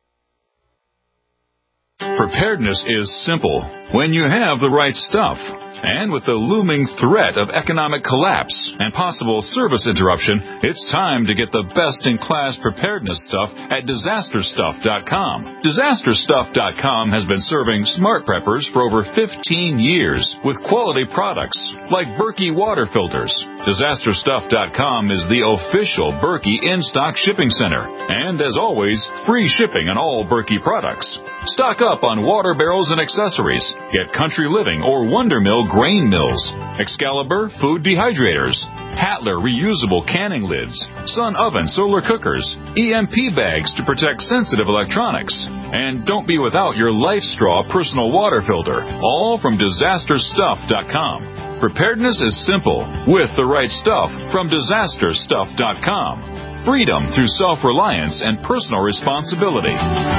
Preparedness is simple when you have the right stuff. And with the looming threat of economic collapse and possible service interruption, it's time to get the best-in-class preparedness stuff at disaster stuff dot com. disaster stuff dot com has been serving smart preppers for over fifteen years with quality products like Berkey water filters. disaster stuff dot com is the official Berkey in-stock shipping center. And as always, free shipping on all Berkey products. Stock up on water barrels and accessories. Get Country Living or Wonder Mill grain mills, Excalibur food dehydrators, Hatler reusable canning lids, Sun Oven solar cookers, E M P bags to protect sensitive electronics. And don't be without your Life Straw personal water filter, all from disaster stuff dot com. Preparedness is simple with the right stuff from disaster stuff dot com. Freedom through self-reliance and personal responsibility.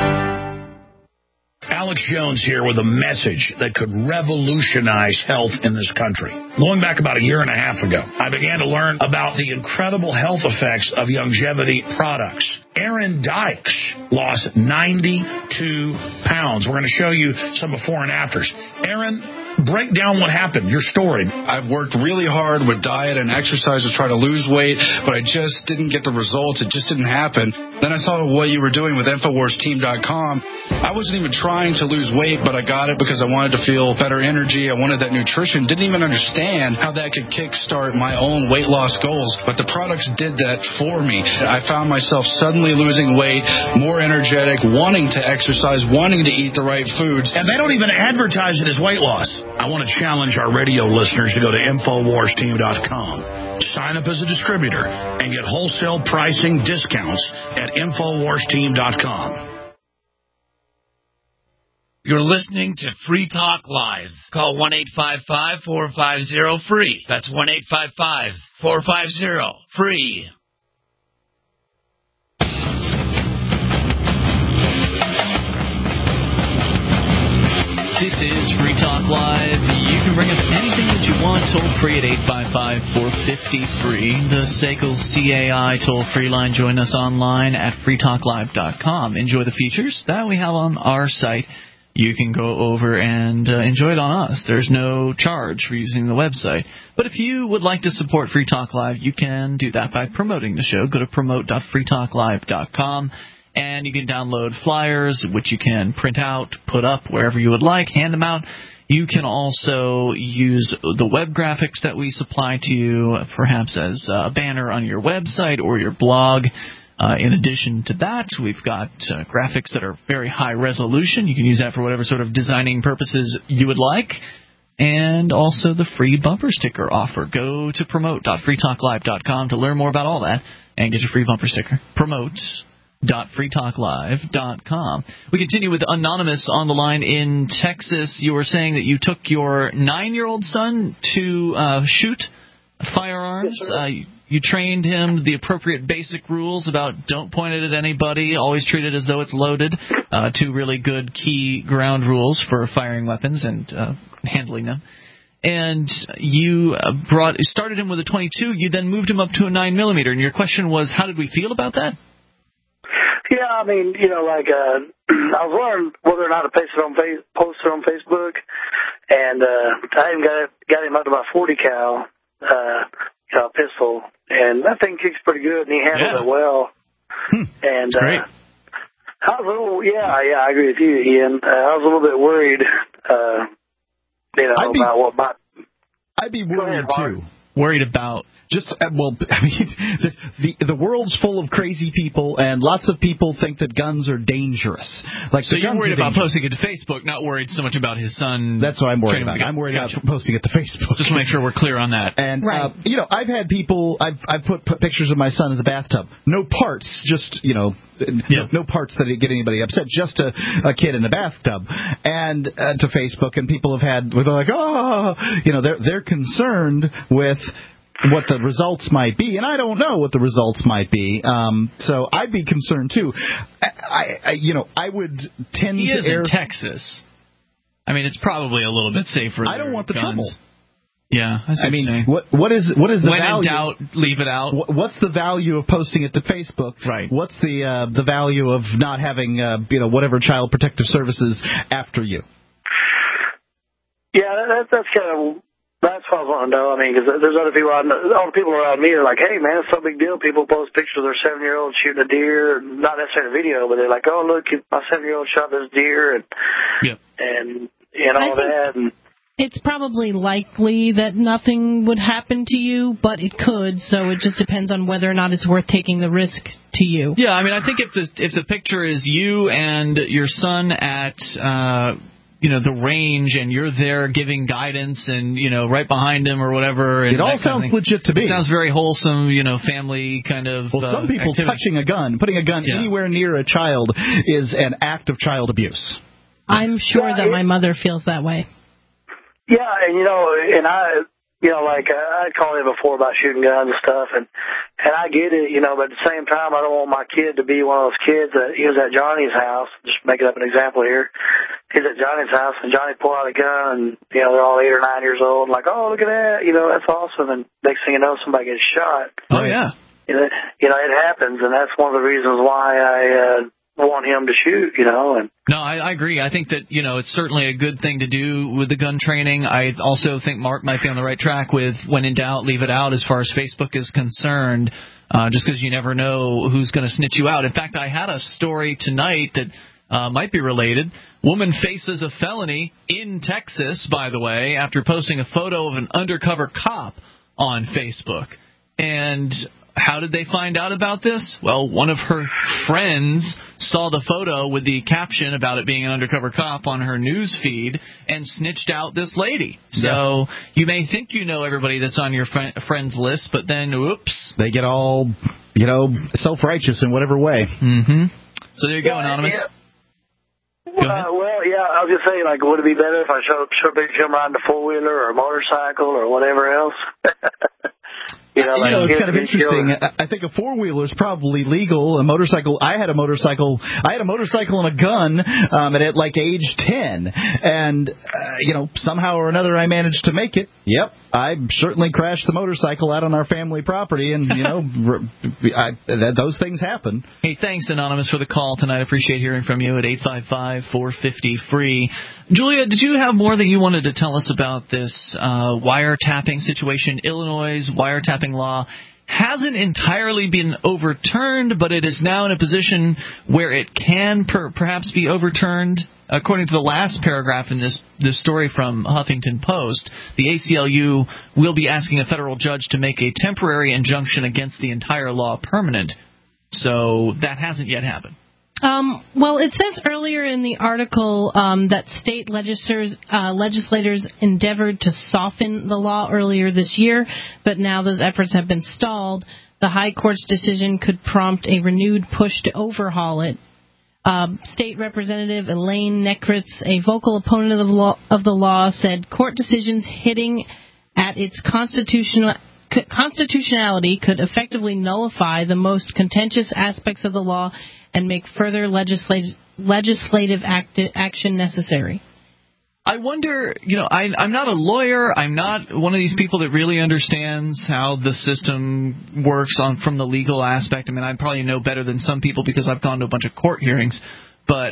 Alex Jones here with a message that could revolutionize health in this country. Going back about a year and a half ago, I began to learn about the incredible health effects of longevity products. Aaron Dykes lost ninety-two pounds. We're going to show you some before and afters. Aaron, break down what happened, your story. I've worked really hard with diet and exercise to try to lose weight, but I just didn't get the results. It just didn't happen. Then I saw what you were doing with Infowars Team dot com. I wasn't even trying to lose weight, but I got it because I wanted to feel better energy. I wanted that nutrition. Didn't even understand how that could kickstart my own weight loss goals, but the products did that for me. I found myself suddenly losing weight, more energetic, wanting to exercise, wanting to eat the right foods. And they don't even advertise it as weight loss. I want to challenge our radio listeners to go to Infowars Team dot com. Sign up as a distributor and get wholesale pricing discounts at Infowars Team dot com. You're listening to Free Talk Live. Call one eight five five, four five zero, free. That's one eight five five, four five zero, free. This is Free Talk Live. You can bring up anything that you want toll free at eight five five, four five zero, free. The S A C L C A I toll-free line. Join us online at free talk live dot com. Enjoy the features that we have on our site. You can go over and uh, enjoy it on us. There's no charge for using the website. But if you would like to support Free Talk Live, you can do that by promoting the show. Go to promote dot free talk live dot com. And you can download flyers, which you can print out, put up wherever you would like, hand them out. You can also use the web graphics that we supply to you, perhaps as a banner on your website or your blog. Uh, in addition to that, we've got uh, graphics that are very high resolution. You can use that for whatever sort of designing purposes you would like. And also the free bumper sticker offer. Go to promote dot free talk live dot com to learn more about all that and get your free bumper sticker. Promote dot free talk live dot com. We continue with Anonymous on the line in Texas. You were saying that you took your nine-year-old son to uh, shoot firearms. Yes, uh, you, you trained him the appropriate basic rules about don't point it at anybody, always treat it as though it's loaded. Uh, two really good key ground rules for firing weapons and uh, handling them. And you uh, brought started him with a twenty-two. You then moved him up to a nine millimeter. And your question was, how did we feel about that? Yeah, I mean, you know, like, uh, I was wondering whether or not to post it on, face, post it on Facebook, and uh, I even got, got him up to about forty cal, uh, you know, pistol, and that thing kicks pretty good, and he handles yeah. it well. Hmm. And, That's great. Uh, I was a little, yeah, yeah, I agree with you, Ian. Uh, I was a little bit worried, uh, you know, I'd be, about what my... I'd be worried, too. Worried about... Just, well, I mean, the, the the world's full of crazy people, and lots of people think that guns are dangerous. Like, so you're worried about posting it to Facebook, not worried so much about his son. That's what I'm worried about. I'm worried gotcha. about posting it to Facebook. Just to make sure we're clear on that. And, right. uh, you know, I've had people, I've, I've put, put pictures of my son in the bathtub. No parts, just, you know, yeah. no, no parts that get anybody upset, just a, a kid in the bathtub. And uh, to Facebook, and people have had, they're like, oh, you know, they're they're concerned with what the results might be, and I don't know what the results might be. Um, so I'd be concerned too. I, I, you know, I would tend he to is err. in Texas. I mean, it's probably a little bit safer. I don't want the guns. trouble. Yeah, I, I mean, what what is what is the when value? in doubt, leave it out. What's the value of posting it to Facebook? Right. What's the uh, the value of not having uh, you know whatever Child Protective Services after you? Yeah, that, that's kind of That's what I was wanting to know. I mean, because there's other people, all the people around me are like, hey, man, it's no big deal. People post pictures of their seven-year-old shooting a deer, not necessarily a video, but they're like, oh, look, my seven-year-old shot this deer, and, yep. and you know, that. And, it's probably likely that nothing would happen to you, but it could, so it just depends on whether or not it's worth taking the risk to you. Yeah, I mean, I think if the, if the picture is you and your son at... Uh, you know, the range, and you're there giving guidance and, you know, right behind him or whatever. And it all sounds legit to me. It sounds very wholesome, you know, family kind of Well, some uh, people activity. touching a gun, putting a gun yeah. anywhere near a child is an act of child abuse. I'm sure yeah, that my mother feels that way. Yeah, and, you know, and I... You know, like, uh, I'd called him before about shooting guns and stuff, and and I get it, you know, but at the same time, I don't want my kid to be one of those kids that he was at Johnny's house, just making up an example here. He's at Johnny's house, and Johnny pulled out a gun, and, you know, they're all eight or nine years old, and like, oh, look at that, you know, that's awesome, and next thing you know, somebody gets shot. Oh, yeah. You know, you know it happens, and that's one of the reasons why I uh, want him to shoot, you know, and No, I, I agree. I think that, you know, it's certainly a good thing to do with the gun training. I also think Mark might be on the right track with when in doubt, leave it out as far as Facebook is concerned, uh, just because you never know who's going to snitch you out. In fact, I had a story tonight that uh, might be related. Woman faces a felony in Texas, by the way, after posting a photo of an undercover cop on Facebook. And how did they find out about this? Well, one of her friends saw the photo with the caption about it being an undercover cop on her news feed and snitched out this lady. So yeah. you may think you know everybody that's on your friend, friends list, but then, oops. They get all, you know, self-righteous in whatever way. Mm-hmm. So there you go, yeah, Anonymous. Yeah. Go uh, well, yeah, I was just saying, like, would it be better if I showed, showed a picture of him riding a four-wheeler or a motorcycle or whatever else? You know, like you know, it's kind of interesting. I think a four-wheeler is probably legal. A motorcycle, I had a motorcycle. I had a motorcycle and a gun um, at, at like age ten, and uh, you know, somehow or another, I managed to make it. Yep, I certainly crashed the motorcycle out on our family property, and you know, I, th- those things happen. Hey, thanks, Anonymous, for the call tonight. I appreciate hearing from you at eight five five, four five zero, free. Julia, did you have more that you wanted to tell us about this uh, wiretapping situation? Illinois' wiretapping law hasn't entirely been overturned, but it is now in a position where it can per- perhaps be overturned. According to the last paragraph in this, this story from Huffington Post, the A C L U will be asking a federal judge to make a temporary injunction against the entire law permanent. So that hasn't yet happened. Um, well, it says earlier in the article um, that state legislators, uh, legislators endeavored to soften the law earlier this year, but now those efforts have been stalled. The High Court's decision could prompt a renewed push to overhaul it. Uh, State Representative Elaine Nekritz, a vocal opponent of the law, of the law, said court decisions hitting at its constitutional constitutionality could effectively nullify the most contentious aspects of the law and make further legislative legislative act, action necessary. I wonder, you know, I, I'm not a lawyer. I'm not one of these people that really understands how the system works on from the legal aspect. I mean, I probably know better than some people because I've gone to a bunch of court hearings. But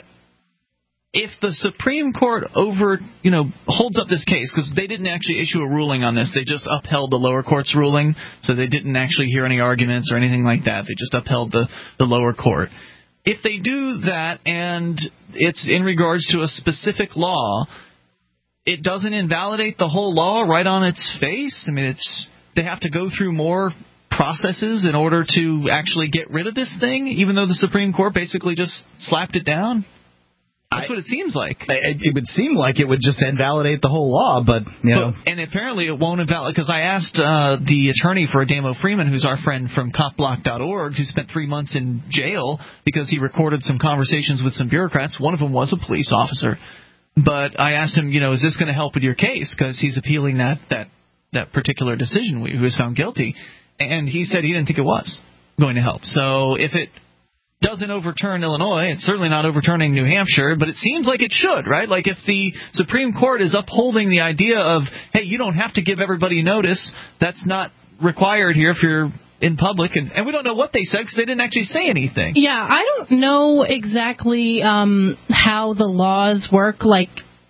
if the Supreme Court over, you know, holds up this case, because they didn't actually issue a ruling on this, they just upheld the lower court's ruling, so they didn't actually hear any arguments or anything like that. They just upheld the, the lower court. If they do that and it's in regards to a specific law, it doesn't invalidate the whole law right on its face. I mean, it's they have to go through more processes in order to actually get rid of this thing, even though the Supreme Court basically just slapped it down. That's I, what it seems like. It, it would seem like it would just invalidate the whole law, but, you know. But, and apparently it won't invalidate, because I asked uh, the attorney for Adamo Freeman, who's our friend from cop block dot org, who spent three months in jail because he recorded some conversations with some bureaucrats. One of them was a police officer. But I asked him, you know, is this going to help with your case? Because he's appealing that, that, that particular decision, who was found guilty. And he said he didn't think it was going to help. So if it doesn't overturn Illinois, it's certainly not overturning New Hampshire, but it seems like it should, right? Like if the Supreme Court is upholding the idea of, hey, you don't have to give everybody notice, that's not required here if you're in public, and, and we don't know what they said because they didn't actually say anything. Yeah, I don't know exactly um, how the laws work. Like,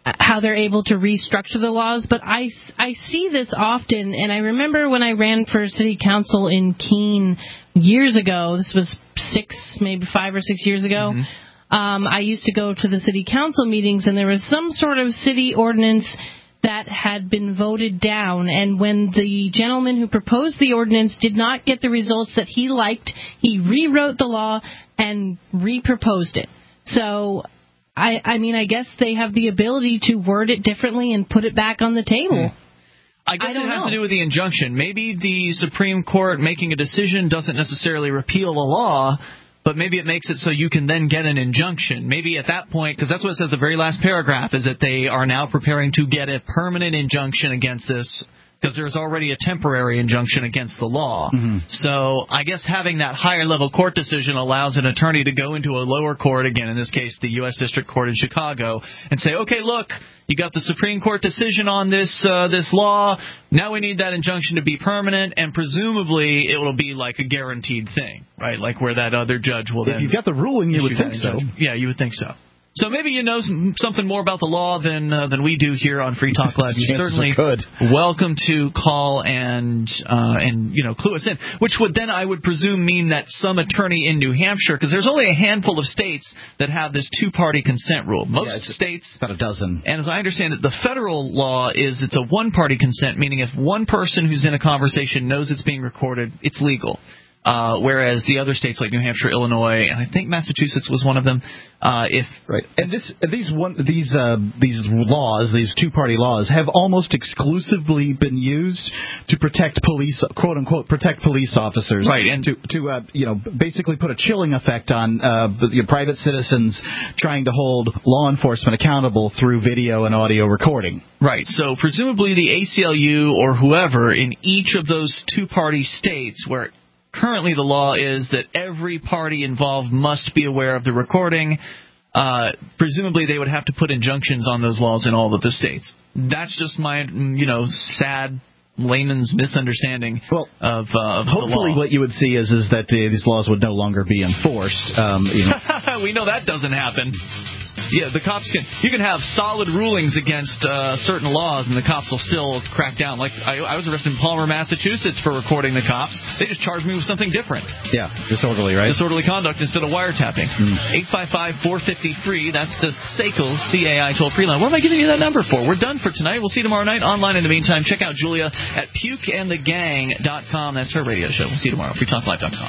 how they're able to restructure the laws, but I, I see this often, and I remember when I ran for city council in Keene years ago, this was six, maybe five or six years ago, mm-hmm. um, I used to go to the city council meetings, and there was some sort of city ordinance that had been voted down, and when the gentleman who proposed the ordinance did not get the results that he liked, he rewrote the law and re-proposed it. So I, I mean, I guess they have the ability to word it differently and put it back on the table. Hmm. I guess I it has know. to do with the injunction. Maybe the Supreme Court making a decision doesn't necessarily repeal a law, but maybe it makes it so you can then get an injunction. Maybe at that point, because that's what it says the very last paragraph, is that they are now preparing to get a permanent injunction against this, because there's already a temporary injunction against the law. Mm-hmm. So I guess having that higher-level court decision allows an attorney to go into a lower court, again, in this case the U S District Court in Chicago, and say, okay, look, you got the Supreme Court decision on this uh, this law. Now we need that injunction to be permanent, and presumably it will be like a guaranteed thing, right? Like where that other judge will then... If you've got the ruling, you would think so. Yeah, you would think so. So maybe you know some, something more about the law than uh, than we do here on Free Talk Live. You're certainly welcome to call and uh, and you know clue us in, which would then I would presume mean that some attorney in New Hampshire, because there's only a handful of states that have this two-party consent rule. Most yeah, states, about a dozen. And as I understand it, the federal law is it's a one-party consent, meaning if one person who's in a conversation knows it's being recorded, it's legal. Uh, whereas the other states like New Hampshire, Illinois, and I think Massachusetts was one of them. Uh, if right, and this these one these uh, these laws, these two-party laws, have almost exclusively been used to protect police, quote unquote, protect police officers, right, and to to uh, you know basically put a chilling effect on uh, the, private citizens trying to hold law enforcement accountable through video and audio recording. Right. So presumably the A C L U or whoever in each of those two-party states where currently, the law is that every party involved must be aware of the recording. Uh, presumably, they would have to put injunctions on those laws in all of the states. That's just my, you know, sad layman's misunderstanding well, of, uh, of hopefully the law. What you would see is is that uh, these laws would no longer be enforced. Um, you know. We know that doesn't happen. Yeah, the cops can. You can have solid rulings against uh, certain laws, and the cops will still crack down. Like I, I was arrested in Palmer, Massachusetts, for recording the cops. They just charged me with something different. Yeah, disorderly, right? Disorderly conduct instead of wiretapping. Eight five five four fifty free. That's the S A C L C A I toll free line. What am I giving you that number for? We're done for tonight. We'll see you tomorrow night online. In the meantime, check out Julia at puke and the gang dot com. That's her radio show. We'll see you tomorrow. free talk live dot com.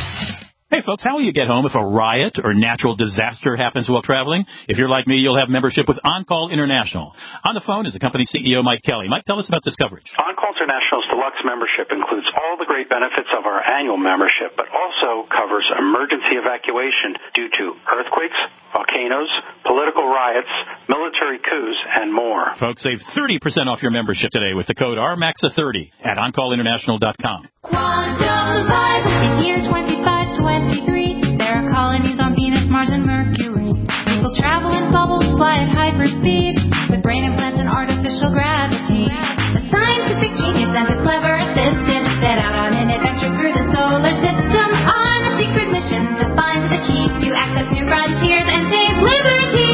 Hey, folks, how will you get home if a riot or natural disaster happens while traveling? If you're like me, you'll have membership with On-Call International. On the phone is the company C E O, Mike Kelly. Mike, tell us about this coverage. On-Call International's deluxe membership includes all the great benefits of our annual membership, but also covers emergency evacuation due to earthquakes, volcanoes, political riots, military coups, and more. Folks, save thirty percent off your membership today with the code R maxa thirty at on call international dot com. Quantum Vibe is year twenty-five twenty-three. There are colonies on Venus, Mars, and Mercury. People travel in bubbles, fly at hyperspeed, with brain implants and artificial gravity. A scientific genius and his clever assistant set out on an adventure through the solar system on a secret mission to find the key to access new frontiers and save liberty.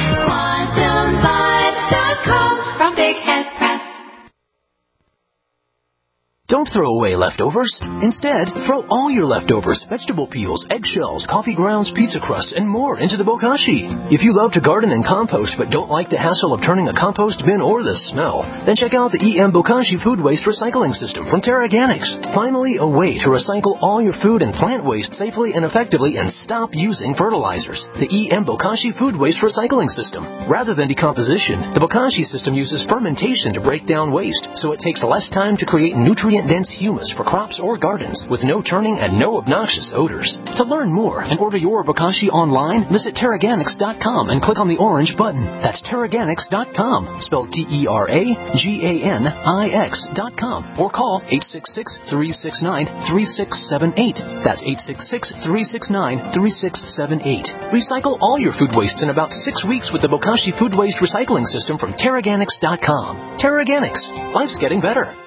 quantum vibe dot com from Big Head Press. Don't throw away leftovers. Instead, throw all your leftovers, vegetable peels, eggshells, coffee grounds, pizza crusts, and more into the bokashi. If you love to garden and compost but don't like the hassle of turning a compost bin or the smell, then check out the E M Bokashi Food Waste Recycling System from Terraganics. Finally, a way to recycle all your food and plant waste safely and effectively and stop using fertilizers. The E M Bokashi Food Waste Recycling System. Rather than decomposition, the Bokashi system uses fermentation to break down waste, so it takes less time to create nutrient dense humus for crops or gardens with no turning and no obnoxious odors. To learn more and order your bokashi online, visit Terraganics dot com and click on the orange button. That's Terraganics dot com, spelled T E R A G A N I X dot com, or call eight six six, three six nine, three six seven eight. That's eight six six, three six nine, three six seven eight. Recycle all your food wastes in about six weeks with the Bokashi Food Waste Recycling System from Terraganics dot com. Terraganics. Life's getting better.